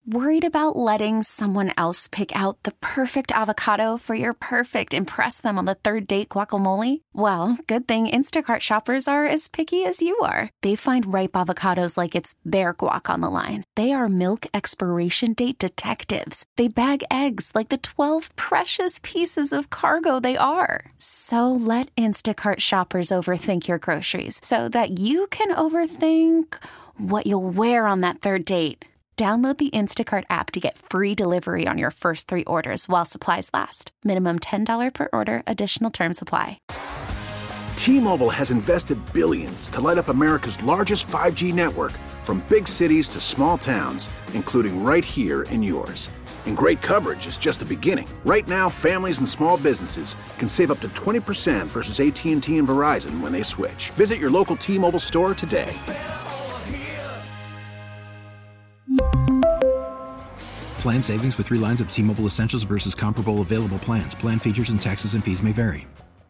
Worried about letting someone else pick out the perfect avocado for your perfect impress them on the third date guacamole? Well, good thing Instacart shoppers are as picky as you are. They find ripe avocados like it's their guac on the line. They are milk expiration date detectives. They bag eggs like the 12 precious pieces of cargo they are. So let Instacart shoppers overthink your groceries so that you can overthink what you'll wear on that third date. Download the Instacart app to get free delivery on your first 3 orders while supplies last. Minimum $10 per order. Additional terms apply. T-Mobile has invested billions to light up America's largest 5G network, from big cities to small towns, including right here in yours. And great coverage is just the beginning. Right now, families and small businesses can save up to 20% versus AT&T and Verizon when they switch. Visit your local T-Mobile store today. Plan savings with 3 lines of T-Mobile Essentials versus comparable available plans. Plan features and taxes and fees may vary.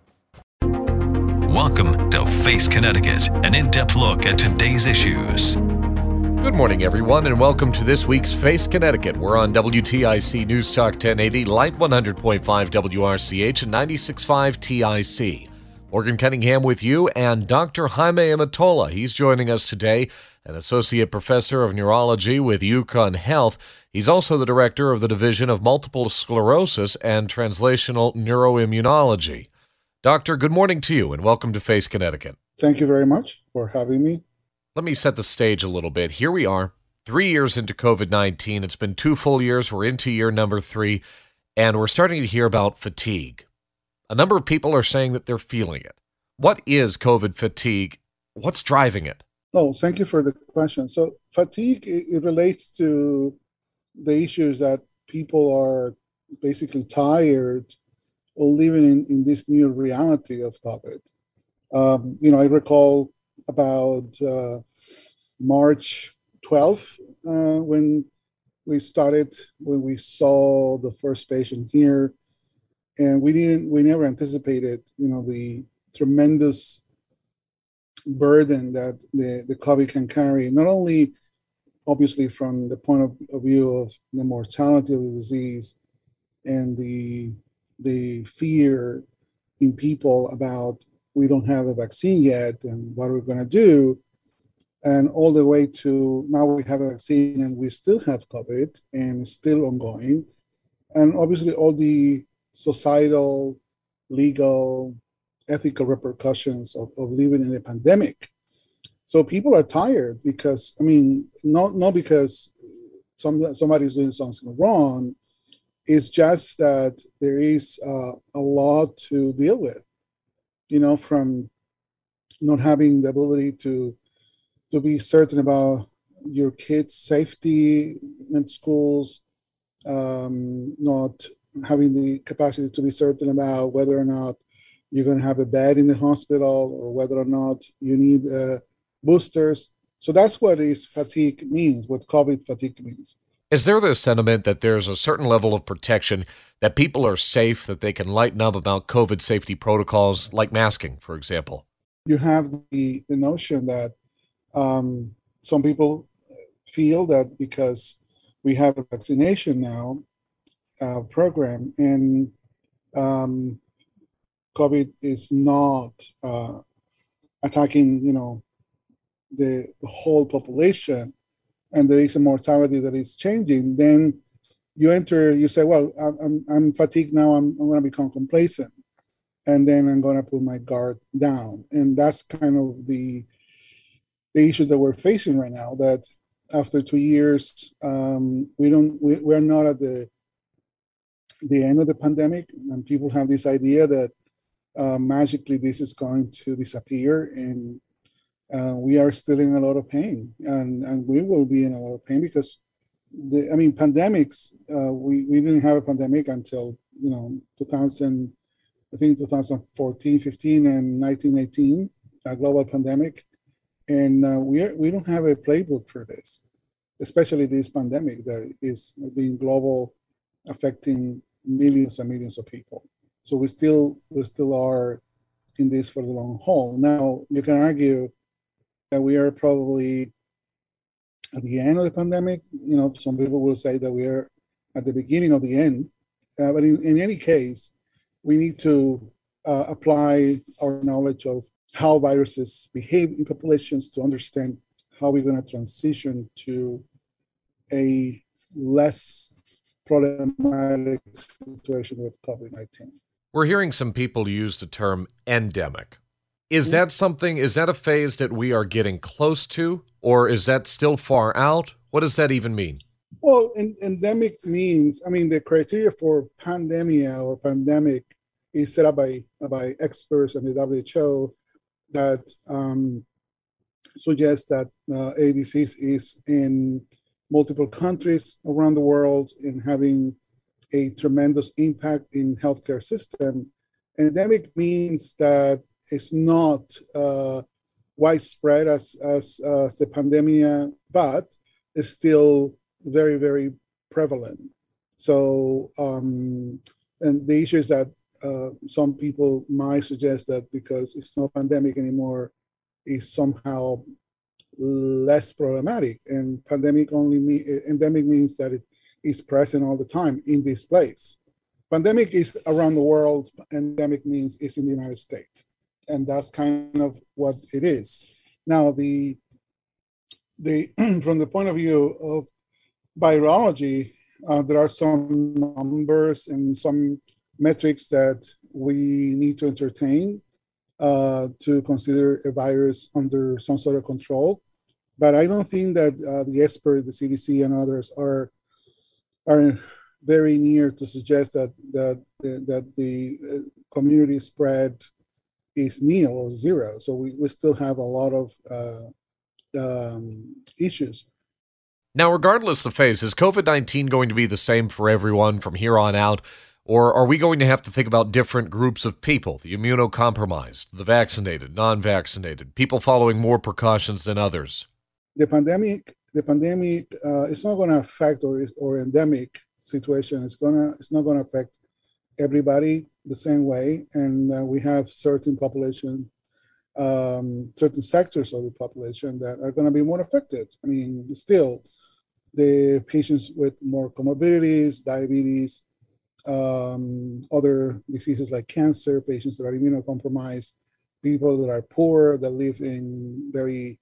Welcome to Face Connecticut, an in-depth look at today's issues. Good morning, everyone, and welcome to this week's Face Connecticut. We're on WTIC News Talk 1080, Light 100.5 WRCH, and 96.5 TIC. Morgan Cunningham with you, and Dr. Jaime Amatola. He's joining us today, an associate professor of neurology with UConn Health. He's also the director of the Division of Multiple Sclerosis and Translational Neuroimmunology. Doctor, good morning to you, and welcome to Face Connecticut. Thank you very much for having me. Let me set the stage a little bit. Here we are, 3 years into COVID-19. It's been 2 full years. We're into year number 3, and we're starting to hear about fatigue. A number of people are saying that they're feeling it. What is COVID fatigue? What's driving it? Oh, thank you for the question. So fatigue, it relates to the issues that people are basically tired of living in this new reality of COVID. I recall about March 12th when we saw the first patient here. And we never anticipated, the tremendous burden that the COVID can carry, not only obviously from the point of view of the mortality of the disease and the fear in people about we don't have a vaccine yet and what are we going to do, and all the way to now we have a vaccine and we still have COVID and it's still ongoing. And obviously all the societal, legal, ethical repercussions of living in a pandemic. So people are tired because, not because somebody's doing something wrong. It's just that there is a lot to deal with, from not having the ability to be certain about your kids' safety in schools, not having the capacity to be certain about whether or not you're going to have a bed in the hospital or whether or not you need boosters. So that's what fatigue means, what COVID fatigue means. Is there this sentiment that there's a certain level of protection, that people are safe, that they can lighten up about COVID safety protocols, like masking, for example? You have the notion that some people feel that because we have a vaccination now, program, and COVID is not attacking, the whole population, and there is a mortality that is changing, then you say, well, I'm fatigued now, I'm going to become complacent, and then I'm going to put my guard down. And that's kind of the issue that we're facing right now, that after 2 years, we're not at the end of the pandemic, and people have this idea that magically this is going to disappear, and we are still in a lot of pain, and we will be in a lot of pain because pandemics, we didn't have a pandemic until 2014, 15, and 1918, a global pandemic, and we don't have a playbook for this, especially this pandemic that is being global, affecting millions and millions of people. So we still are in this for the long haul. Now you can argue that we are probably at the end of the pandemic. Some people will say that we are at the beginning of the end. But in any case, we need to apply our knowledge of how viruses behave in populations to understand how we're going to transition to a less problematic situation with COVID-19. We're hearing some people use the term endemic. Is that a phase that we are getting close to, or is that still far out? What does that even mean? Well, endemic means, the criteria for pandemia or pandemic is set up by experts and the WHO that suggests that a disease is in multiple countries around the world and having a tremendous impact in healthcare system. Endemic means that it's not widespread as the pandemia, but it's still very, very prevalent. So, and the issue is that some people might suggest that because it's not pandemic anymore, is somehow less problematic. And endemic means that it is present all the time in this place. Pandemic is around the world. Endemic means it's in the United States. And that's kind of what it is. Now, the from the point of view of virology, there are some numbers and some metrics that we need to entertain to consider a virus under some sort of control. But I don't think that the experts, the CDC and others are very near to suggest that the community spread is nil or zero. So we still have a lot of issues. Now, regardless of phase, is COVID-19 going to be the same for everyone from here on out? Or are we going to have to think about different groups of people, the immunocompromised, the vaccinated, non-vaccinated, people following more precautions than others? The pandemic is not going to affect or endemic situation. It's not going to affect everybody the same way. And we have certain population, certain sectors of the population that are going to be more affected. Still, the patients with more comorbidities, diabetes, other diseases like cancer, patients that are immunocompromised, people that are poor, that live in very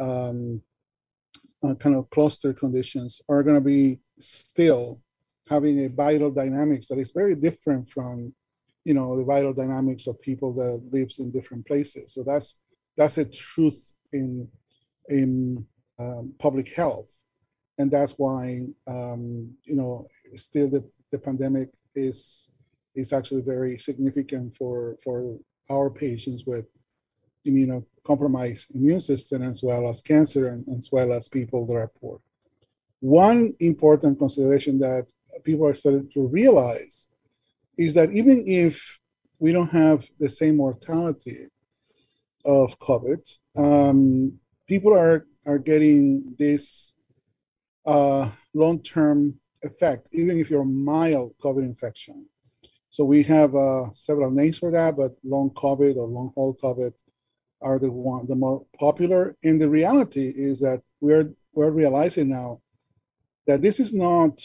kind of cluster conditions are going to be still having a vital dynamics that is very different from, the vital dynamics of people that lives in different places. So that's a truth in public health. And that's why, still the pandemic is actually very significant for our patients with immunocompromised immune system, as well as cancer, and as well as people that are poor. One important consideration that people are starting to realize is that even if we don't have the same mortality of COVID, people are getting this long-term effect, even if you're mild COVID infection. So we have several names for that, but long COVID or long haul COVID are the more popular. And the reality is that we're realizing now that this is not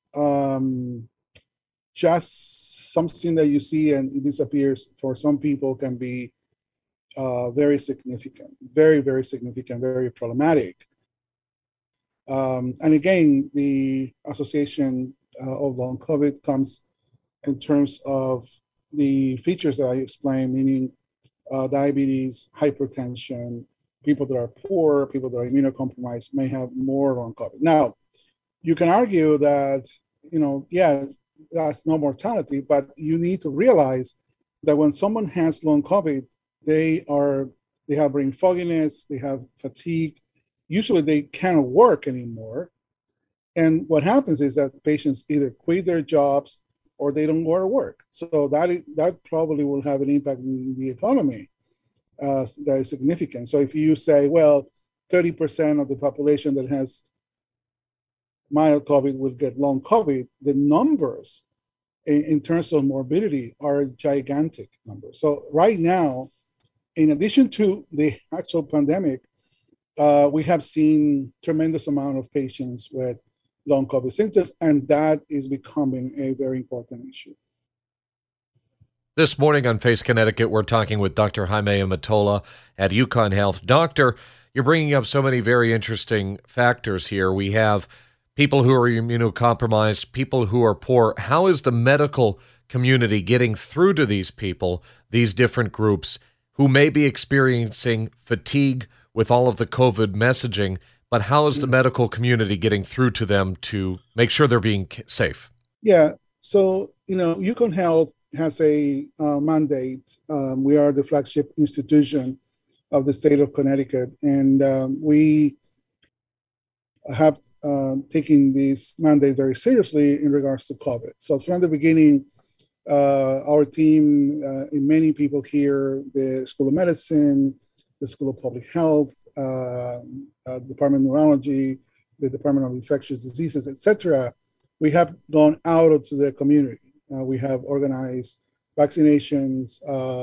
just something that you see and it disappears. For some people, can be very significant, very, very significant, very problematic. And again, the association of long COVID comes in terms of the features that I explained, meaning diabetes, hypertension, people that are poor, people that are immunocompromised may have more long COVID. Now, you can argue that, that's no mortality, but you need to realize that when someone has long COVID, they have brain fogginess, they have fatigue. Usually they can't work anymore. And what happens is that patients either quit their jobs or they don't go to work. So that probably will have an impact in the economy that is significant. So if you say, well, 30% of the population that has mild COVID will get long COVID, the numbers in terms of morbidity are gigantic numbers. So right now, in addition to the actual pandemic, we have seen tremendous amount of patients with long COVID symptoms, and that is becoming a very important issue. This morning on Face Connecticut, we're talking with Dr. Jaime Amatola at UConn Health. Doctor, you're bringing up so many very interesting factors here. We have people who are immunocompromised, people who are poor. How is the medical community getting through to these people, these different groups who may be experiencing fatigue with all of the COVID messaging, but how is the medical community getting through to them to make sure they're being safe? Yeah, so, UConn Health has a mandate. We are the flagship institution of the state of Connecticut, and we have taken this mandate very seriously in regards to COVID. So from the beginning, our team, and many people here, the School of Medicine, the School of Public Health, Department of Neurology, the Department of Infectious Diseases, etc., we have gone out to the community. We have organized vaccinations,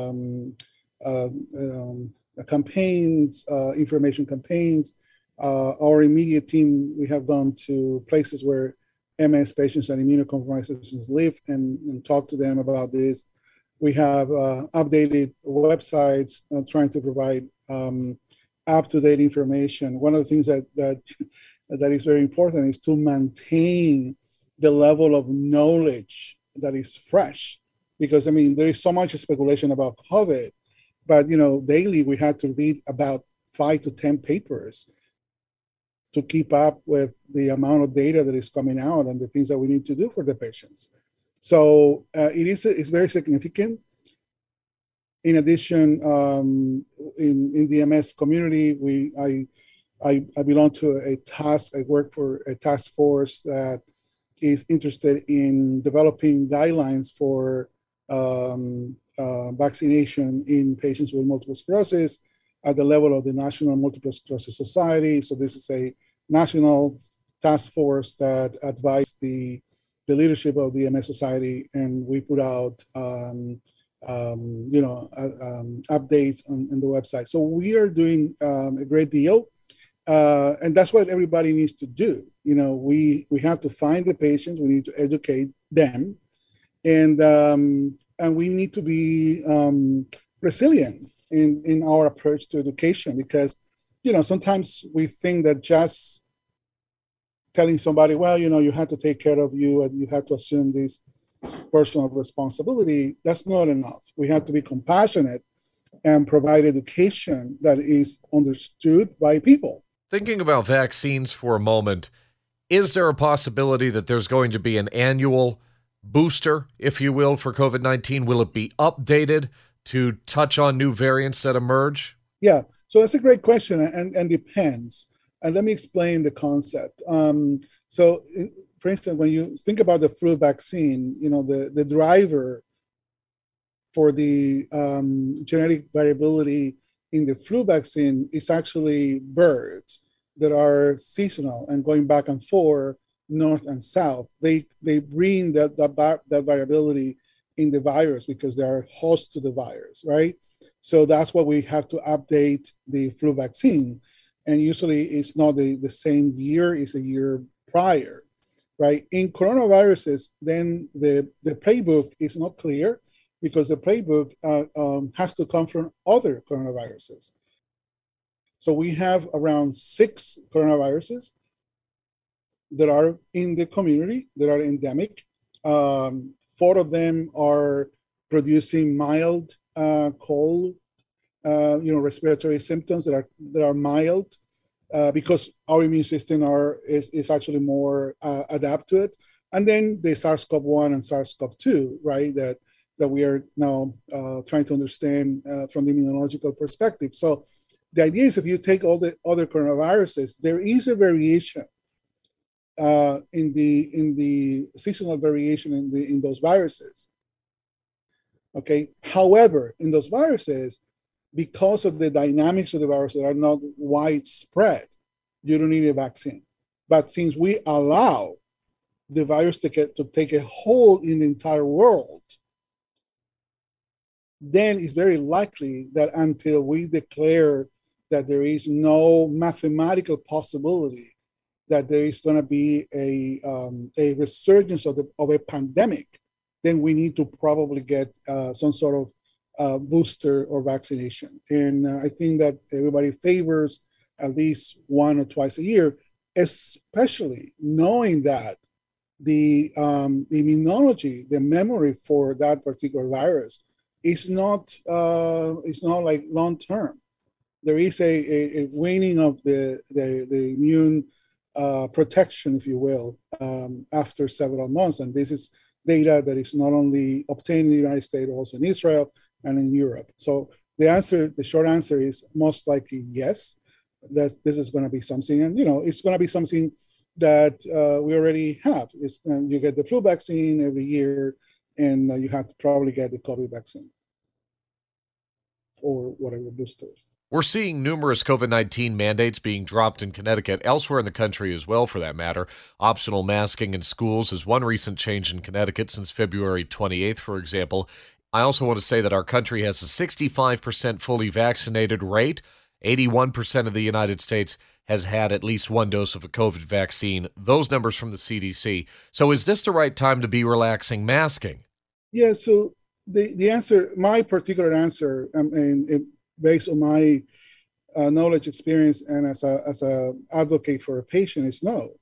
campaigns, information campaigns. Our immediate team, we have gone to places where MS patients and immunocompromised patients live and talk to them about this. We have updated websites trying to provide up-to-date information. One of the things that is very important is to maintain the level of knowledge that is fresh, because there is so much speculation about COVID, but daily we had to read about 5 to 10 papers to keep up with the amount of data that is coming out and the things that we need to do for the patients. So it's very significant. In addition, in the MS community, I belong to I work for a task force that is interested in developing guidelines for vaccination in patients with multiple sclerosis at the level of the National Multiple Sclerosis Society. So this is a national task force that advises the leadership of the MS Society, and we put out updates on the website. So we are doing a great deal, and that's what everybody needs to do. We have to find the patients, we need to educate them, and we need to be resilient in our approach to education, because sometimes we think that just telling somebody, well, you have to take care of you and you have to assume this personal responsibility, that's not enough. We have to be compassionate and provide education that is understood by people. Thinking about vaccines for a moment, is there a possibility that there's going to be an annual booster, if you will, for COVID-19? Will it be updated to touch on new variants that emerge? Yeah, so that's a great question, and depends. And let me explain the concept. So, for instance, when you think about the flu vaccine, the driver for the genetic variability in the flu vaccine is actually birds that are seasonal and going back and forth, north and south. They bring that variability in the virus because they are host to the virus, right? So that's why we have to update the flu vaccine. And usually it's not the same year, it's a year prior, right? In coronaviruses, then the playbook is not clear because the playbook has to come from other coronaviruses. So we have around 6 coronaviruses that are in the community, that are endemic. 4 of them are producing mild cold, respiratory symptoms that are mild because our immune system is actually more adapt to it. And then the SARS-CoV-1 and SARS-CoV-2, right, that we are now trying to understand from the immunological perspective. So the idea is if you take all the other coronaviruses, there is a variation in the seasonal variation in those viruses. Okay. However, in those viruses, because of the dynamics of the virus that are not widespread, you don't need a vaccine. But since we allow the virus to take a hold in the entire world, then it's very likely that until we declare that there is no mathematical possibility that there is going to be a resurgence of a pandemic, then we need to probably get some sort of booster or vaccination. And I think that everybody favors at least 1 or twice a year, especially knowing that the immunology, the memory for that particular virus is not like long term. There is a waning of the immune protection, if you will, after several months. And this is data that is not only obtained in the United States, also in Israel and in Europe. So the short answer is most likely yes, that this is going to be something. And, it's going to be something that we already have. You get the flu vaccine every year, and you have to probably get the COVID vaccine or whatever boosters. We're seeing numerous COVID-19 mandates being dropped in Connecticut, elsewhere in the country as well, for that matter. Optional masking in schools is one recent change in Connecticut since February 28th, for example. I also want to say that our country has a 65% fully vaccinated rate. 81% of the United States has had at least one dose of a COVID vaccine. Those numbers from the CDC. So is this the right time to be relaxing masking? Yeah, so the answer, my particular answer, based on my knowledge, experience, and as a advocate for a patient, is no.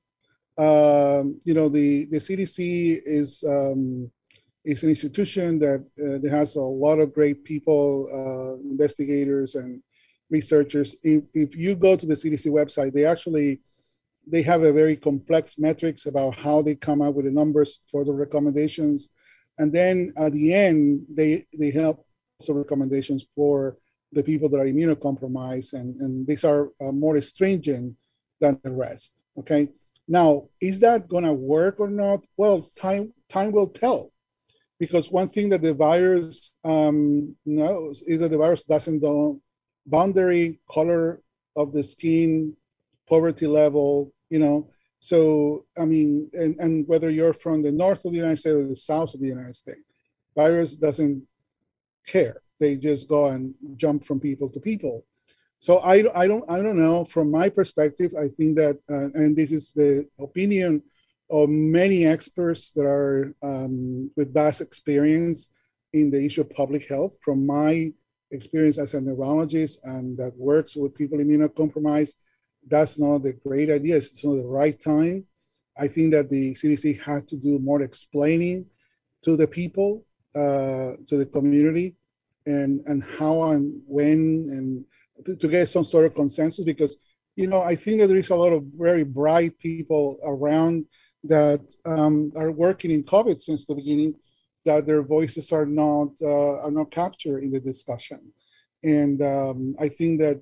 The CDC is an institution that has a lot of great people, investigators and researchers. If you go to the CDC website, they have a very complex metrics about how they come up with the numbers for the recommendations, and then at the end they help some recommendations for the people that are immunocompromised, and these are more stringent than the rest. Okay, now is that going to work or not? Well, time will tell, because one thing that the virus knows is that the virus doesn't know boundary, color of the skin, poverty level, So, and whether you're from the north of the United States or the south of the United States, virus doesn't care. They just go and jump from people to people. So I don't know. From my perspective, I think that, and this is the opinion of many experts that are with vast experience in the issue of public health. From my experience as a neurologist and that works with people immunocompromised, that's not a great idea. It's not the right time. I think that the CDC had to do more explaining to the people, to the community, and how and when, and to get some sort of consensus, because, I think that there is a lot of very bright people around that are working in COVID since the beginning, that their voices are not captured in the discussion. And I think that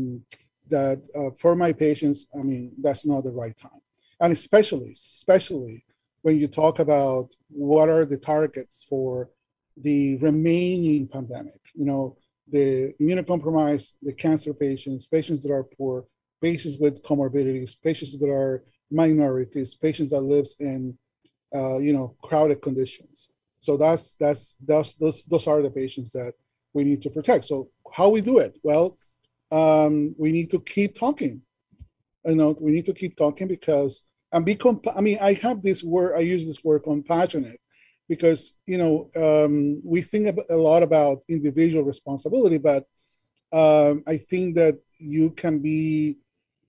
for my patients, that's not the right time. And especially when you talk about what are the targets for the remaining pandemic, the immunocompromised, the cancer patients that are poor, patients with comorbidities, patients that are minorities, patients that lives in, crowded conditions. So those are the patients that we need to protect. So how we do it? Well, we need to keep talking. We need to keep talking because, I have this word, I use this word compassionate, because, we think a lot about individual responsibility, but I think that you can be,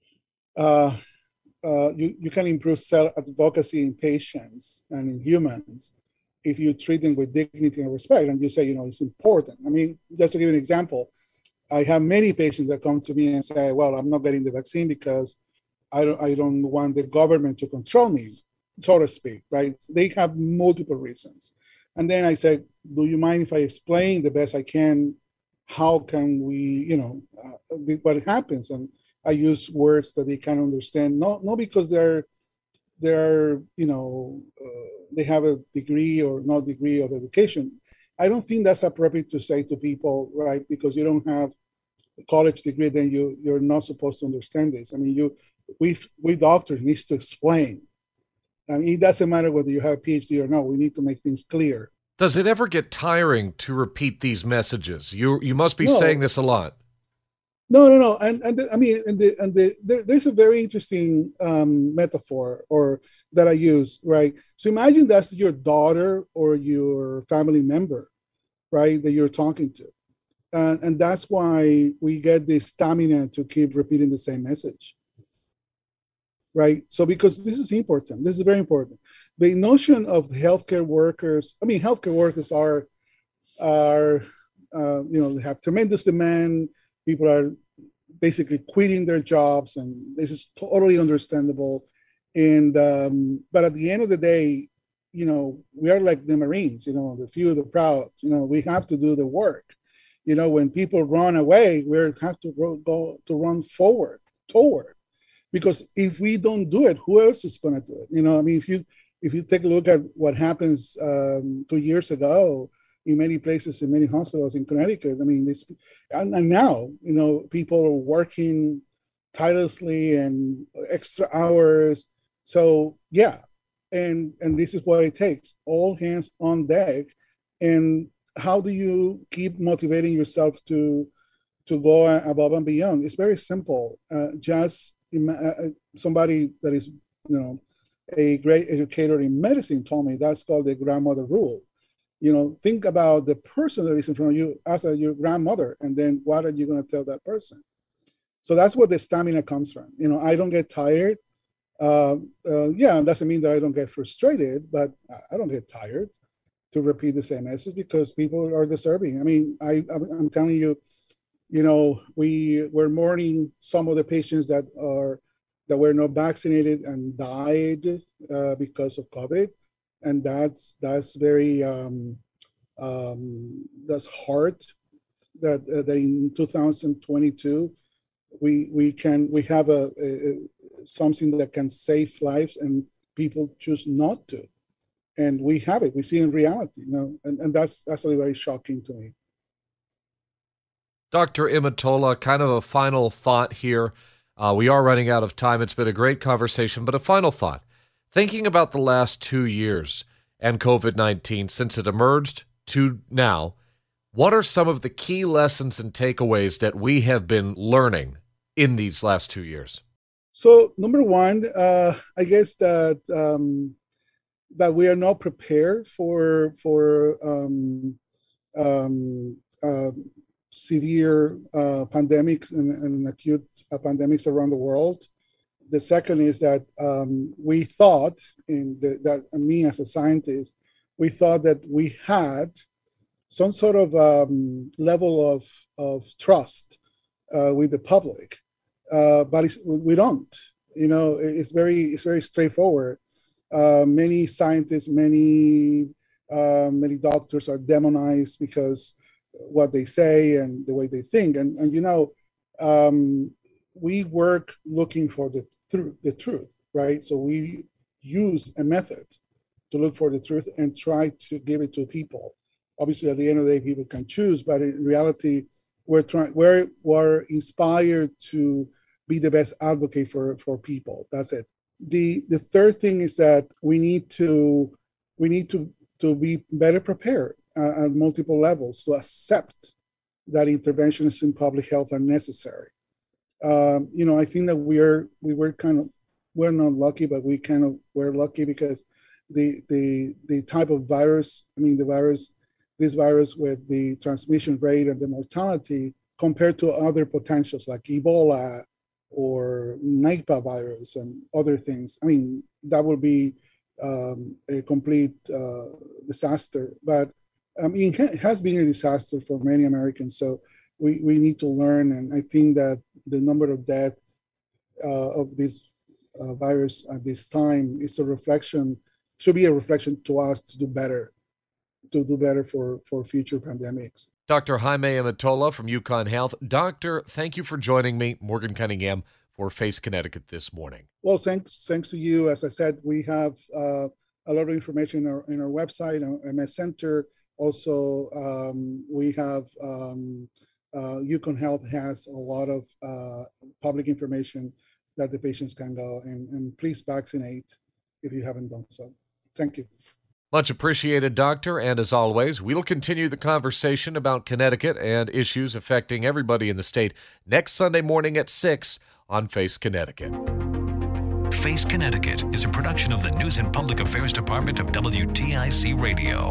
you can improve self-advocacy in patients and in humans if you treat them with dignity and respect, and you say, it's important. Just to give an example, I have many patients that come to me and say, well, I'm not getting the vaccine because I don't want the government to control me, so to speak, right? They have multiple reasons. And then I said, do you mind if I explain the best I can, how can we, what happens? And I use words that they can understand, not because they're they have a degree or no degree of education. I don't think that's appropriate to say to people, right? Because you don't have a college degree, then you're not supposed to understand this. We doctors need to explain. It doesn't matter whether you have a PhD or not. We need to make things clear. Does it ever get tiring to repeat these messages? You must be saying this a lot. No. I mean, there's a very interesting metaphor or that I use, right? So imagine that's your daughter or your family member, right, that you're talking to. And that's why we get the stamina to keep repeating the same message, right? So because this is important, this is very important. The notion of the healthcare workers, I mean, healthcare workers are they have tremendous demand. People are basically quitting their jobs, and this is totally understandable. And but at the end of the day, we are like the Marines, the few, the proud. We have to do the work. When people run away, we have to go to run forward, toward. Because if we don't do it, who else is going to do it? I mean, if you take a look at what happens 2 years ago in many places, in many hospitals in Connecticut, I mean, and now, people are working tirelessly and extra hours. So yeah, and this is what it takes: all hands on deck. And how do you keep motivating yourself to go above and beyond? It's very simple. Just somebody that is, a great educator in medicine told me that's called the grandmother rule. Think about the person that is in front of you as your grandmother, and then what are you going to tell that person? So that's where the stamina comes from. I don't get tired. Yeah, it doesn't mean that I don't get frustrated, but I don't get tired to repeat the same message because people are deserving. I mean, I'm telling you, we're mourning some of the patients that were not vaccinated and died because of COVID, and that's very that's hard. That in 2022 we have a something that can save lives, and people choose not to, and we have it. We see in reality, and that's actually very shocking to me. Dr. Imatola, kind of a final thought here. We are running out of time. It's been a great conversation, but a final thought. Thinking about the last 2 years and COVID-19 since it emerged to now, what are some of the key lessons and takeaways that we have been learning in these last 2 years? So number one, I guess that we are not prepared for severe pandemics and acute pandemics around the world. The second is that we thought, that me as a scientist, we thought that we had some sort of level of trust with the public, but we don't. It's very straightforward. Many scientists, many doctors are demonized because what they say and the way they think, and we work looking for the truth, right? So we use a method to look for the truth and try to give it to people. Obviously, at the end of the day, people can choose, but in reality, we're inspired to be the best advocate for people. That's it. The third thing is that we need to be better prepared at multiple levels to accept that interventions in public health are necessary. I think that we're not lucky, but we're lucky because the type of virus, this virus with the transmission rate and the mortality compared to other potentials like Ebola or Nipah virus and other things, that would be a complete disaster. But it has been a disaster for many Americans. So we need to learn. And I think that the number of deaths of this virus at this time is should be a reflection to us to do better for future pandemics. Dr. Jaime Imatola from UConn Health. Doctor, thank you for joining me, Morgan Cunningham, for Face Connecticut this morning. Well, thanks to you. As I said, we have a lot of information in our website, our MS Center. Also, we have UConn Health has a lot of public information that the patients can go and please vaccinate if you haven't done so. Thank you. Much appreciated, Doctor. And as always, we'll continue the conversation about Connecticut and issues affecting everybody in the state next Sunday morning at 6 on Face Connecticut. Face Connecticut is a production of the News and Public Affairs Department of WTIC Radio.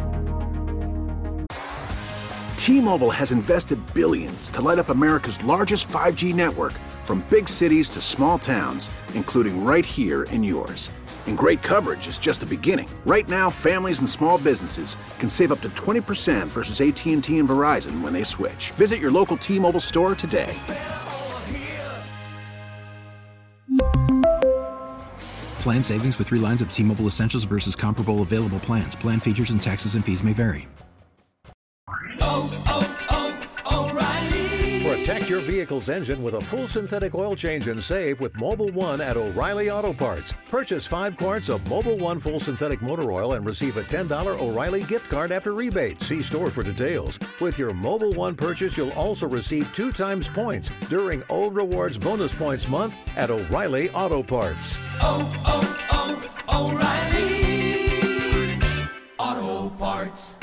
T-Mobile has invested billions to light up America's largest 5G network, from big cities to small towns, including right here in yours. And great coverage is just the beginning. Right now, families and small businesses can save up to 20% versus AT&T and Verizon when they switch. Visit your local T-Mobile store today. Plan savings with 3 lines of T-Mobile Essentials versus comparable available plans. Plan features and taxes and fees may vary. Protect your vehicle's engine with a full synthetic oil change and save with Mobil 1 at O'Reilly Auto Parts. Purchase 5 quarts of Mobil 1 full synthetic motor oil and receive a $10 O'Reilly gift card after rebate. See store for details. With your Mobil 1 purchase, you'll also receive 2 times points during Old Rewards Bonus Points Month at O'Reilly Auto Parts. O'Reilly Auto Parts.